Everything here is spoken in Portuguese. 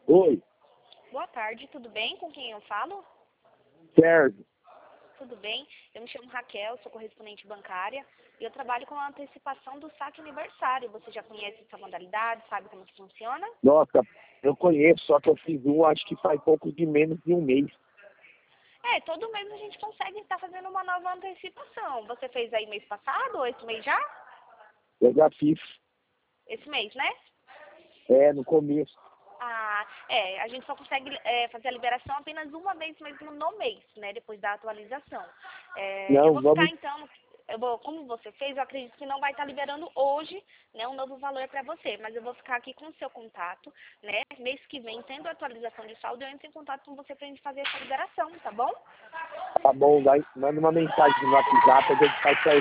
Oi, Boa tarde, tudo bem? Com quem eu falo? Sérgio. Tudo bem? Eu me chamo Raquel, sou correspondente bancária e eu trabalho com a antecipação do saque aniversário. Você já conhece essa modalidade, sabe como que funciona? Nossa, eu conheço, só que eu fiz acho que faz pouco de menos de um mês. Todo mês a gente consegue estar fazendo uma nova antecipação. Você fez aí mês passado ou esse mês já? Eu já fiz, Esse mês, né? no começo. A gente só consegue fazer a liberação apenas uma vez mesmo no mês, né? Depois da atualização. Eu Não, vou ficar vamos, então, como você fez, eu acredito que não vai estar liberando hoje, né, um novo valor para você, mas eu vou ficar aqui com o seu contato, né? Mês que vem, tendo a atualização de saldo, eu entro em contato com você pra gente fazer essa liberação, tá bom? tá bom, daí manda uma mensagem no WhatsApp, a gente faz